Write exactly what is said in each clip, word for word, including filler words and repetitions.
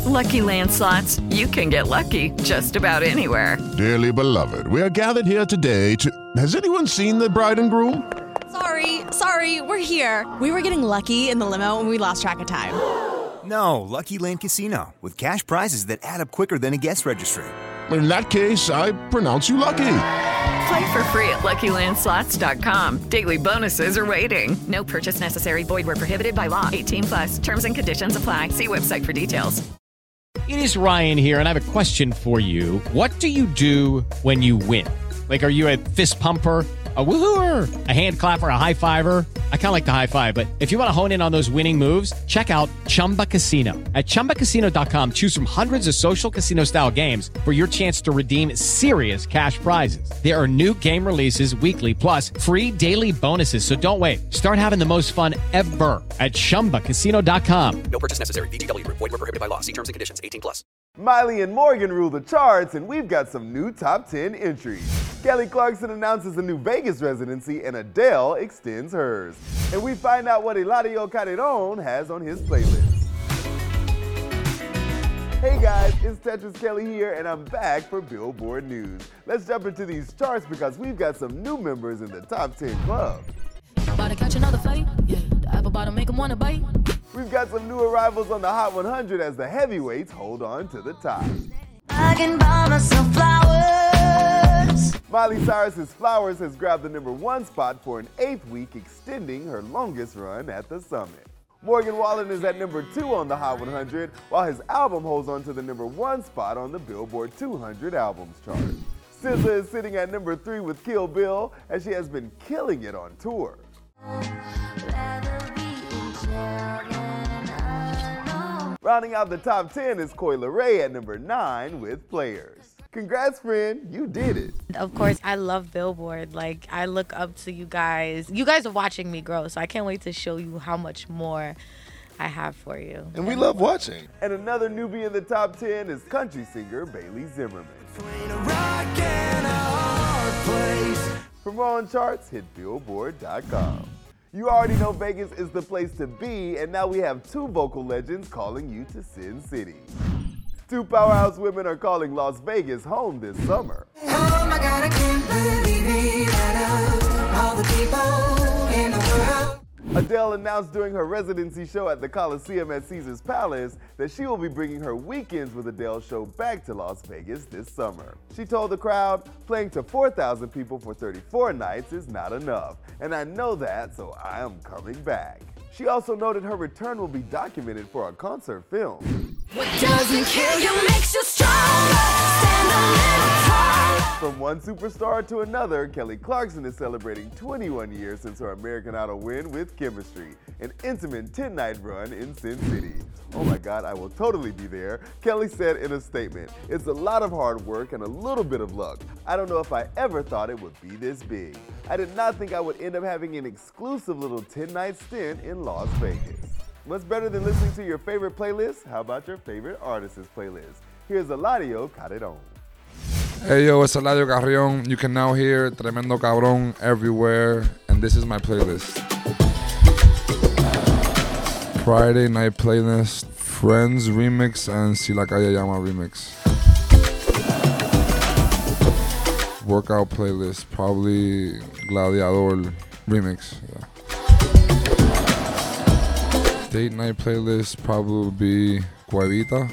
With Lucky Land Slots, you can get lucky just about anywhere. Dearly beloved, we are gathered here today to... Has anyone seen the bride and groom? Sorry, sorry, we're here. We were getting lucky in the limo and we lost track of time. No, Lucky Land Casino, with cash prizes that add up quicker than a guest registry. In that case, I pronounce you lucky. Play for free at Lucky Land Slots dot com. Daily bonuses are waiting. No purchase necessary. Void where prohibited by law. eighteen plus. Terms and conditions apply. See website for details. It is Ryan here, and I have a question for you. What do you do when you win? Like, are you a fist pumper, a woohooer, a hand clapper, a high fiver? I kind of like the high five, but if you want to hone in on those winning moves, check out Chumba Casino. At chumba casino dot com, choose from hundreds of social casino style games for your chance to redeem serious cash prizes. There are new game releases weekly, plus free daily bonuses. So don't wait. Start having the most fun ever at chumba casino dot com. No purchase necessary. V G W. Void where prohibited by law. See terms and conditions. eighteen plus. Miley and Morgan rule the charts, and we've got some new top ten entries. Kelly Clarkson announces a new Vegas residency, and Adele extends hers. And we find out what Eladio Carreron has on his playlist. Hey guys, it's Tetris Kelly here, and I'm back for Billboard News. Let's jump into these charts because we've got some new members in the top ten club. About to catch another fight, yeah. The apple bottom make 'em wanna bite. We've got some new arrivals on the Hot one hundred as the heavyweights hold on to the top. I can buy myself flowers. Miley Cyrus's Flowers has grabbed the number one spot for an eighth week, extending her longest run at the summit. Morgan Wallen is at number two on the Hot one hundred, while his album holds on to the number one spot on the Billboard two hundred albums chart. S Z A is sitting at number three with Kill Bill, as she has been killing it on tour. Rounding out the top ten is Coi Leray at number nine with Players. Congrats, friend, you did it. Of course, I love Billboard. Like, I look up to you guys. You guys are watching me grow, so I can't wait to show you how much more I have for you. And we love watching. And another newbie in the top ten is country singer Bailey Zimmerman. For more on charts, hit billboard dot com. You already know Vegas is the place to be, and now we have two vocal legends calling you to Sin City. Two powerhouse women are calling Las Vegas home this summer. Oh my God, I can't believe it. Out of all the people in the world. Adele announced during her residency show at the Coliseum at Caesars Palace that she will be bringing her Weekends with Adele show back to Las Vegas this summer. She told the crowd, playing to four thousand people for thirty-four nights is not enough, and I know that, so I am coming back. She also noted her return will be documented for a concert film. What doesn't kill you makes you stronger. Stand a little taller. From one superstar to another, Kelly Clarkson is celebrating twenty-one years since her American Idol win with Chemistry, an intimate ten-night run in Sin City. Oh my God, I will totally be there, Kelly said in a statement. It's a lot of hard work and a little bit of luck. I don't know if I ever thought it would be this big. I did not think I would end up having an exclusive little ten-night stint in Las Vegas. What's better than listening to your favorite playlist? How about your favorite artist's playlist? Here's Eladio Carreron. Hey yo, it's Eladio Carreon. You can now hear Tremendo Cabrón everywhere, and this is my playlist. Friday night playlist, Friends remix, and Si La Calle Llama remix. Workout playlist, probably Gladiador remix. Yeah. Date night playlist, probably would be Cuevita.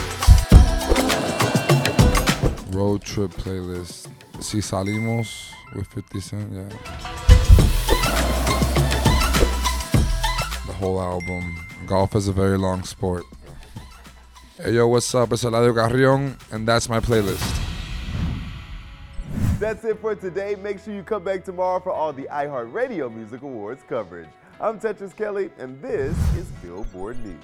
Road trip playlist, Si Salimos with fifty Cent, yeah. The whole album. Golf is a very long sport. Hey yo, what's up? It's Eladio Carreon, and that's my playlist. That's it for today. Make sure you come back tomorrow for all the iHeartRadio Music Awards coverage. I'm Tetris Kelly, and this is Billboard News.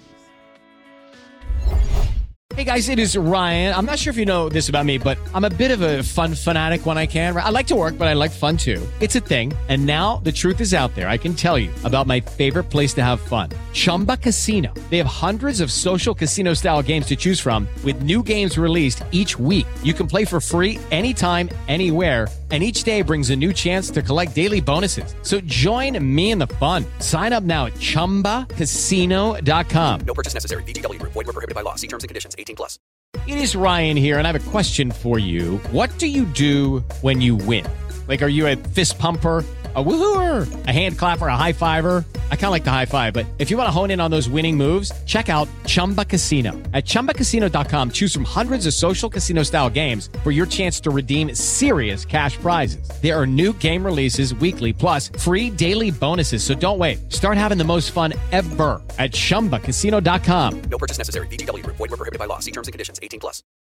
Hey guys, it is Ryan. I'm not sure if you know this about me, but I'm a bit of a fun fanatic when I can. I like to work, but I like fun too. It's a thing. And now the truth is out there. I can tell you about my favorite place to have fun. Chumba Casino. They have hundreds of social casino style games to choose from with new games released each week. You can play for free anytime, anywhere. and each day brings a new chance to collect daily bonuses. So join me in the fun. Sign up now at chumba casino dot com. No purchase necessary. V G W. Void where prohibited by law. See terms and conditions. eighteen plus. It is Ryan here, and I have a question for you. What do you do when you win? Like, are you a fist pumper, a woohooer, a hand clapper, a high fiver? I kind of like the high five, but if you want to hone in on those winning moves, check out Chumba Casino. At chumba casino dot com, choose from hundreds of social casino style games for your chance to redeem serious cash prizes. There are new game releases weekly, plus free daily bonuses. So don't wait. Start having the most fun ever at chumba casino dot com. No purchase necessary. V G W. Void where prohibited by law. See terms and conditions. eighteen plus.